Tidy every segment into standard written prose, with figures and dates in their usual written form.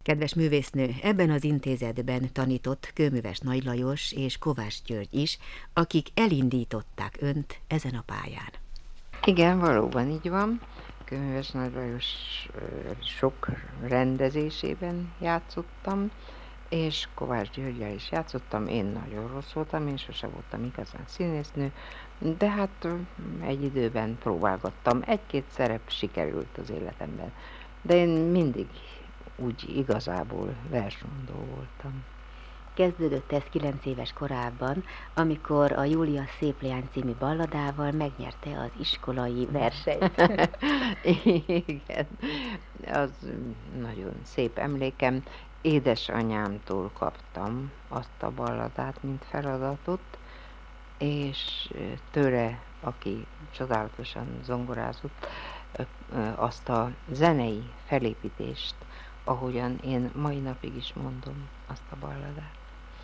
Kedves művésznő, ebben az intézetben tanított Kőműves Nagy Lajos és Kovács György is, akik elindították önt ezen a pályán. Igen, valóban így van. Kőműves Nagy Lajos sok rendezésében játszottam, és Kovács Györggyel is játszottam. Én nagyon rossz voltam, én sose voltam igazán színésznő, de hát egy időben próbálgattam. Egy-két szerep sikerült az életemben, de én mindig úgy igazából versmondó voltam. Kezdődött ez 9 éves korában, amikor a Júlia Szép Leány című balladával megnyerte az iskolai versenyt. Igen, az nagyon szép emlékem. Édesanyámtól kaptam azt a balladát, mint feladatot, és tőle, aki csodálatosan zongorázott, azt a zenei felépítést, ahogyan én mai napig is mondom azt a balladát.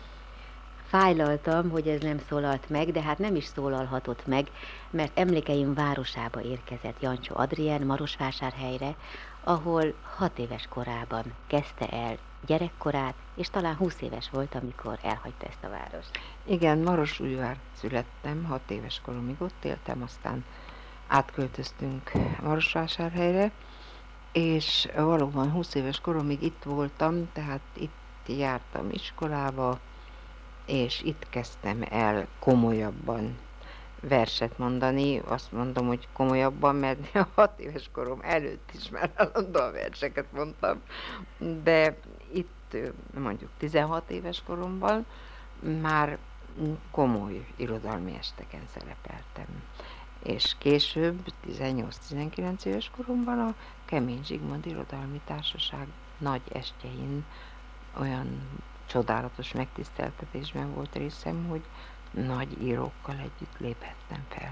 Fájlaltam, hogy ez nem szólalt meg, de hát nem is szólalhatott meg, mert emlékeim városába érkezett Jancsó Adrien Marosvásárhelyre, ahol 6 éves korában kezdte el gyerekkorát, és talán 20 éves volt, amikor elhagyta ezt a várost. Igen, Marosújvár születtem, 6 éves koromig ott éltem, aztán átköltöztünk Marosvásárhelyre, és valóban 20 éves koromig itt voltam, tehát itt jártam iskolába, és itt kezdtem el komolyabban verset mondani. Azt mondom, hogy komolyabban, mert a 6 éves korom előtt is már állandóan verseket mondtam, de itt mondjuk 16 éves koromban már komoly irodalmi esteken szerepeltem. És később, 18-19 éves koromban a Kemény Zsigmond Irodalmi Társaság nagy estjein olyan csodálatos megtiszteltetésben volt részem, hogy nagy írókkal együtt léphettem fel.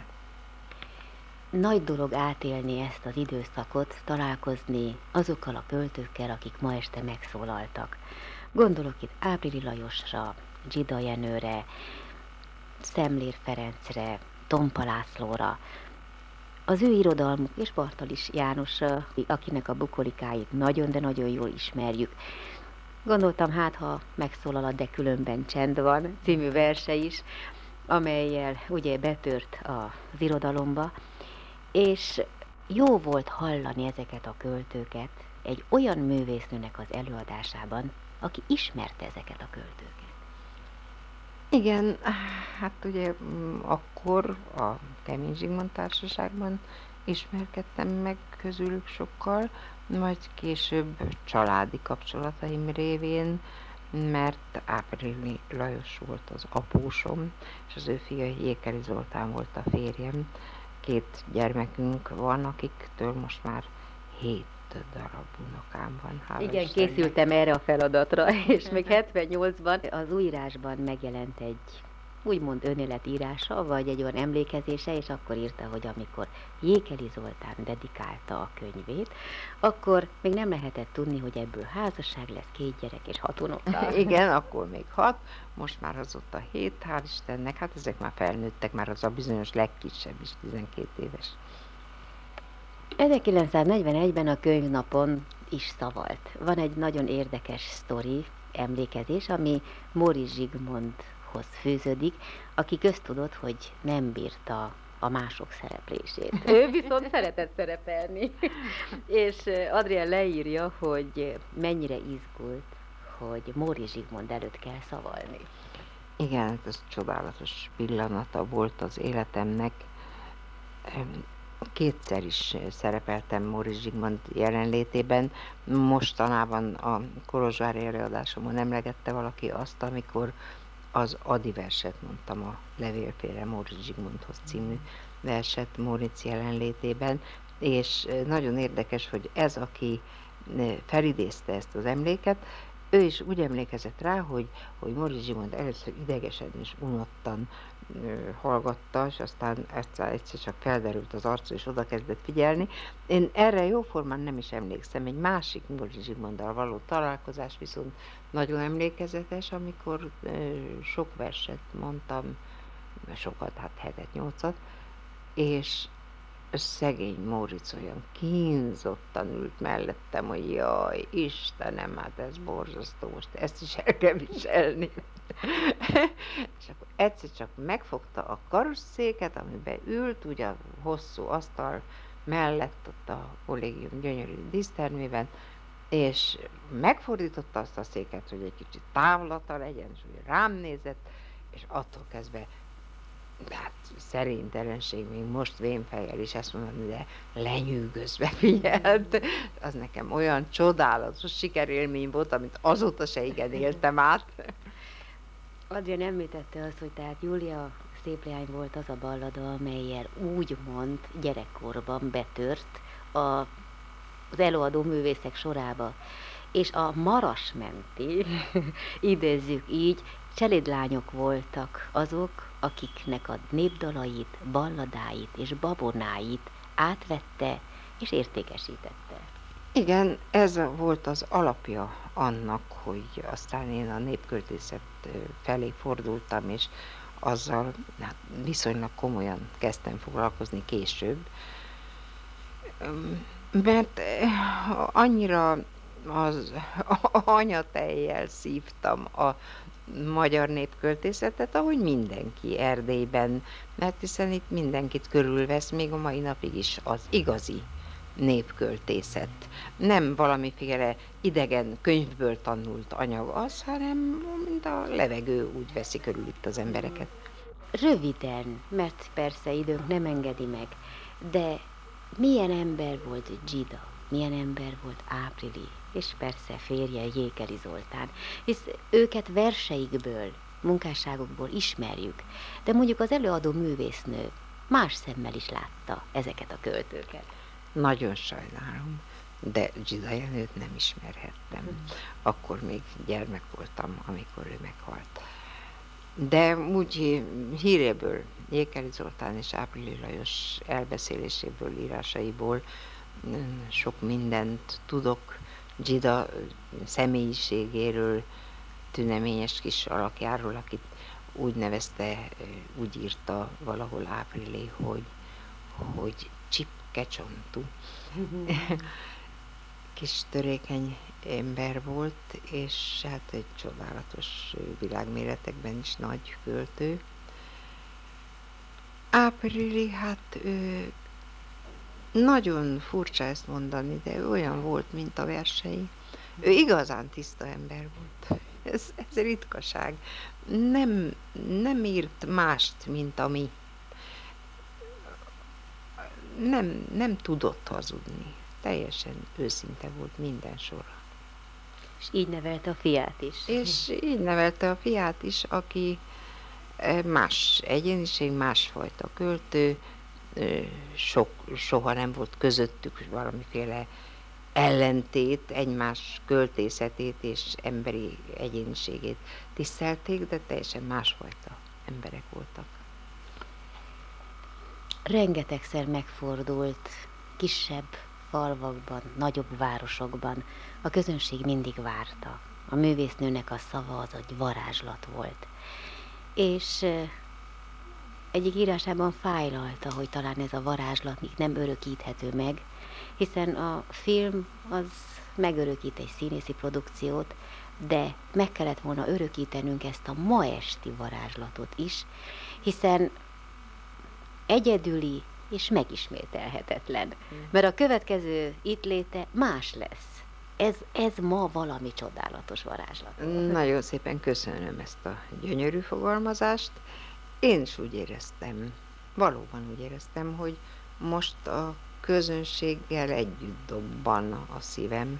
Nagy dolog átélni ezt az időszakot, találkozni azokkal a költőkkel, akik ma este megszólaltak. Gondolok itt Ábrili Lajosra, Dzsida Jenőre, Szemlér Ferencre, Tompa Lászlóra. Az ő irodalmuk és Bartalis Jánosra, akinek a bukolikáit nagyon, de nagyon jól ismerjük. Gondoltam, hát ha megszólal a De különben csend van című verse is, amellyel ugye betört az irodalomba, és jó volt hallani ezeket a költőket egy olyan művésznőnek az előadásában, aki ismerte ezeket a költőket. Igen, hát ugye akkor a Kemény Zsigmond Társaságban ismerkedtem meg közülük sokkal, majd később családi kapcsolataim révén, mert Ábrili Lajos volt az apósom, és az ő fia Jékeli Zoltán volt a férjem. 2 gyermekünk van, akiktől most már 7 darab unokám van. Igen, Istennek. Készültem erre a feladatra, és még 78-ban az újírásban megjelent egy úgymond önéletírása, vagy egy olyan emlékezése, és akkor írta, hogy amikor Jékeli Zoltán dedikálta a könyvét, akkor még nem lehetett tudni, hogy ebből házasság lesz, 2 gyerek és 6 unoka. Igen, akkor még 6, most már azóta 7, hál' Istennek, hát ezek már felnőttek, már az a bizonyos legkisebb is 12 éves. 1941-ben a könyvnapon is szavalt. Van egy nagyon érdekes sztori, emlékezés, ami Móricz Zsigmondhoz fűződik, aki köztudott, hogy nem bírta a mások szereplését. Ő viszont szeretett szerepelni. És Adrien leírja, hogy mennyire izgult, hogy Móricz Zsigmond előtt kell szavalni. Igen, ez csodálatos pillanata volt az életemnek. 2-szer is szerepeltem Móricz Zsigmond jelenlétében. Mostanában a kolozsvári előadásomon emlegette valaki azt, amikor az Adi verset mondtam, a Levélfélre Móricz Zsigmondhoz című verset Móricz jelenlétében, és nagyon érdekes, hogy ez, aki felidézte ezt az emléket, ő is úgy emlékezett rá, hogy Móricz Zsigmond először idegesen és unottan hallgatta, és aztán egyszer csak felderült az arca, és oda kezdett figyelni. Én erre jóformán nem is emlékszem. Egy másik Móricz Zsigmonddal való találkozás viszont nagyon emlékezetes, amikor sok verset mondtam, sokat, hát 7-8-at, és szegény Móricz olyan kínzottan ült mellettem, hogy jaj, Istenem, hát ez borzasztó, most ezt is el kell viselni. És akkor egyszer csak megfogta a karosszéket, amiben ült, ugye a hosszú asztal mellett, ott a kollégium gyönyörű dísztermében, és megfordította azt a széket, hogy egy kicsit távlata legyen, és úgy rám nézett, és attól kezdve hát szerintelenség még most vénfejjel is ezt mondani, de lenyűgözve figyelt. Az nekem olyan csodálatos sikerélmény volt, amit azóta se igen éltem át. Adrián említette azt, hogy tehát Júlia szép leány volt az a ballada, amellyel úgymond gyerekkorban betört az előadó művészek sorába. És a marasmenti, idézzük így, cselédlányok voltak azok, akiknek a népdalait, balladáit és babonáit átvette és értékesítette. Igen, ez volt az alapja annak, hogy aztán én a népköltészet felé fordultam, és azzal hát, viszonylag komolyan kezdtem foglalkozni később, mert annyira az anyatejjel szívtam a magyar népköltészetet, ahogy mindenki Erdélyben, mert hiszen itt mindenkit körülvesz, még a mai napig is az igazi népköltészet. Nem valamiféle idegen könyvből tanult anyag az, hanem mint a levegő úgy veszi körül itt az embereket. Röviden, mert persze időnk nem engedi meg, de milyen ember volt Dzsida, milyen ember volt Áprili, és persze férje Jékeli Zoltán, hisz őket verseikből, munkásságokból ismerjük, de mondjuk az előadó művésznő más szemmel is látta ezeket a költőket. Nagyon sajnálom, de Dzsida Jenőt nem ismerhettem. Akkor még gyermek voltam, amikor ő meghalt. De úgy híréből, Jékeli Zoltán és Áprili Lajos elbeszéléséből, írásaiból sok mindent tudok Dzsida személyiségéről, tüneményes kis alakjáról, akit úgy nevezte, úgy írta valahol Áprili, hogy csipkecsontú. Kis törékeny ember volt, és hát egy csodálatos világméretekben is nagy költő. Áprili, hát ő nagyon furcsa ezt mondani, de ő olyan volt, mint a versei. Ő igazán tiszta ember volt. Ez ritkaság. Nem írt mást, mint ami. Nem tudott hazudni. Teljesen őszinte volt minden sorra. És így nevelte a fiát is. És így nevelte a fiát is, aki más egyéniség, másfajta költő, soha nem volt közöttük valamiféle ellentét, egymás költészetét és emberi egyéniségét tisztelték, de teljesen másfajta emberek voltak. Rengetegszer megfordult kisebb falvakban, nagyobb városokban. A közönség mindig várta. A művésznőnek a szava az egy varázslat volt. És egyik írásában fájlalta, hogy talán ez a varázslat még nem örökíthető meg, hiszen a film az megörökít egy színészi produkciót, de meg kellett volna örökítenünk ezt a ma esti varázslatot is, hiszen egyedüli és megismételhetetlen. Mert a következő itt léte más lesz. Ez ma valami csodálatos varázslat. Nagyon szépen köszönöm ezt a gyönyörű fogalmazást. Én is úgy éreztem, valóban úgy éreztem, hogy most a közönséggel együtt dobban a szívem,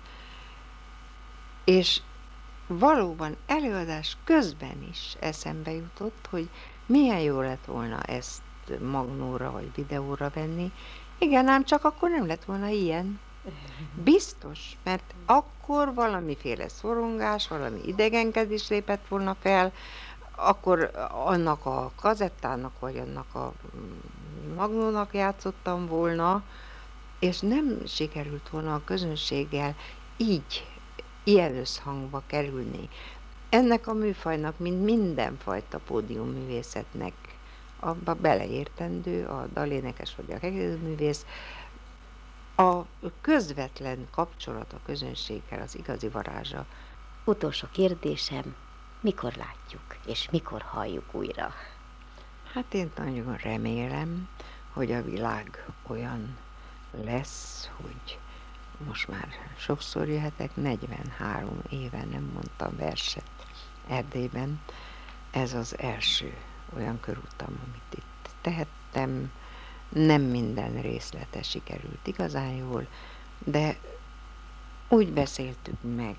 és valóban előadás közben is eszembe jutott, hogy milyen jó lett volna ezt magnóra vagy videóra venni. Igen, ám csak akkor nem lett volna ilyen. Biztos, mert akkor valamiféle szorongás, valami idegenkedés lépett volna fel, akkor annak a kazettának, vagy annak a magnónak játszottam volna, és nem sikerült volna a közönséggel így, ilyen összhangba kerülni. Ennek a műfajnak, mint mindenfajta pódiumművészetnek abba beleértendő a dalénekes vagy a hegedűművész, a közvetlen kapcsolat a közönséggel az igazi varázsa. Utolsó kérdésem, mikor látjuk és mikor halljuk újra? Hát én nagyon remélem, hogy a világ olyan lesz, hogy most már sokszor jöhetek, 43 éve nem mondtam verset Erdélyben. Ez az első olyan körutam, amit itt tehettem. Nem minden részlete sikerült igazán jól, de úgy beszéltük meg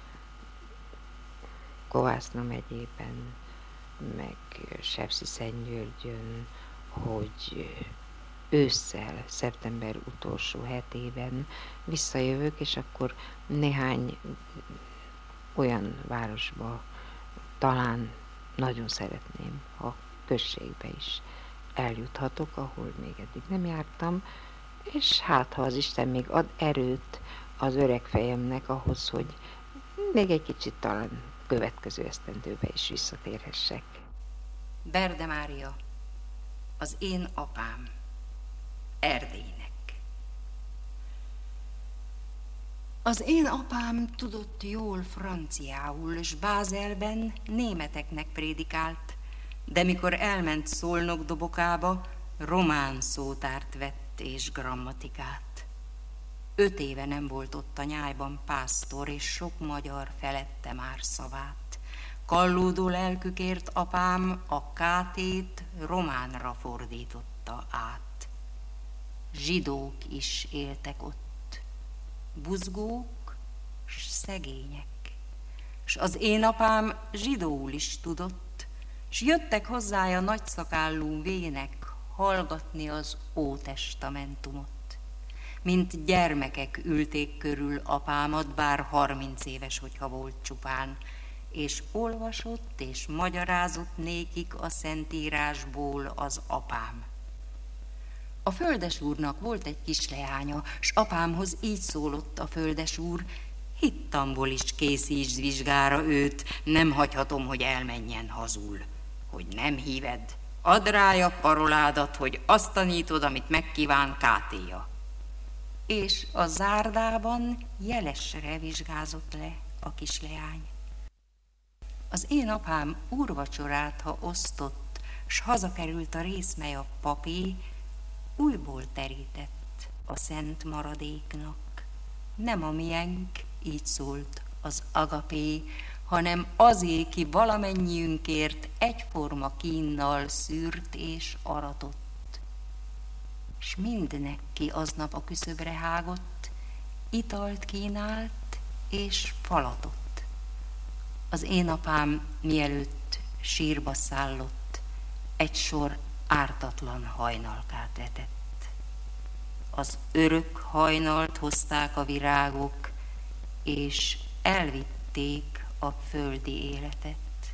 Kovászna megyében, meg Sepsiszentgyörgyön, hogy ősszel, szeptember utolsó hetében visszajövök, és akkor néhány olyan városba talán nagyon szeretném, ha községbe is eljuthatok, ahol még eddig nem jártam, és hát ha az Isten még ad erőt az öreg fejemnek ahhoz, hogy még egy kicsit talán következő esztendőbe is visszatérhessek. Berde Mária, az én apám, Erdélynek. Az én apám tudott jól franciául, s Bázelben németeknek prédikált, de mikor elment Szolnok dobokába, román szótárt vett és grammatikát. 5 éve nem volt ott a nyájban pásztor, és sok magyar felette már szavát. Kallódó lelkükért apám a kátét románra fordította át. Zsidók is éltek ott, buzgók s szegények, s az én apám zsidóul is tudott, s jöttek hozzája nagyszakállú vének hallgatni az Ótestamentumot. Mint gyermekek ülték körül apámat, bár 30 éves, hogyha volt csupán, és olvasott és magyarázott nékik a Szentírásból az apám. A földesúrnak volt egy kisleánya, s apámhoz így szólott a földesúr: hittamból is készítsd vizsgára őt, nem hagyhatom, hogy elmenjen hazul. Hogy nem híved, add rája paroládat, hogy azt tanítod, amit megkíván Kátéja. És a zárdában jelesre vizsgázott le a kisleány. Az én apám úrvacsorát, ha osztott, s hazakerült a részmely a papé, újból terített a szent maradéknak. Nem a miénk, így szólt az agapé, hanem azé, ki valamennyiünkért egyforma kínnal szűrt és aratott. S mindnek ki aznap a küszöbre hágott, italt kínált és falatott. Az én apám mielőtt sírba szállott, egy sor ártatlan hajnalkát vetett. Az örök hajnalt hozták a virágok, és elvitték a földi életet.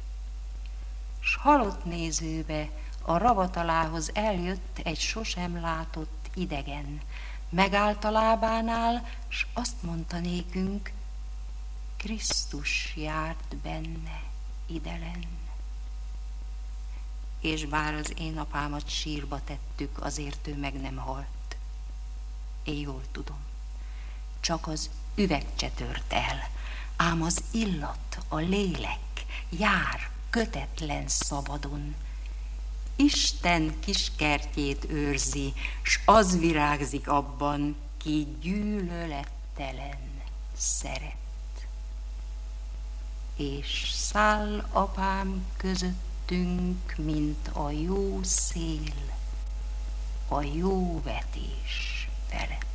S halott nézőbe a ravatalához eljött egy sosem látott idegen. Megállt a lábánál, s azt mondta nékünk: Krisztus járt benne idelen. És bár az én apámat sírba tettük, azért ő meg nem halt. Én jól tudom, csak az üvegcse tört el, ám az illat, a lélek jár kötetlen szabadon. Isten kiskertjét őrzi, s az virágzik abban, ki gyűlölettelen szeret. És száll apám közöttünk, mint a jó szél, a jó vetés felett.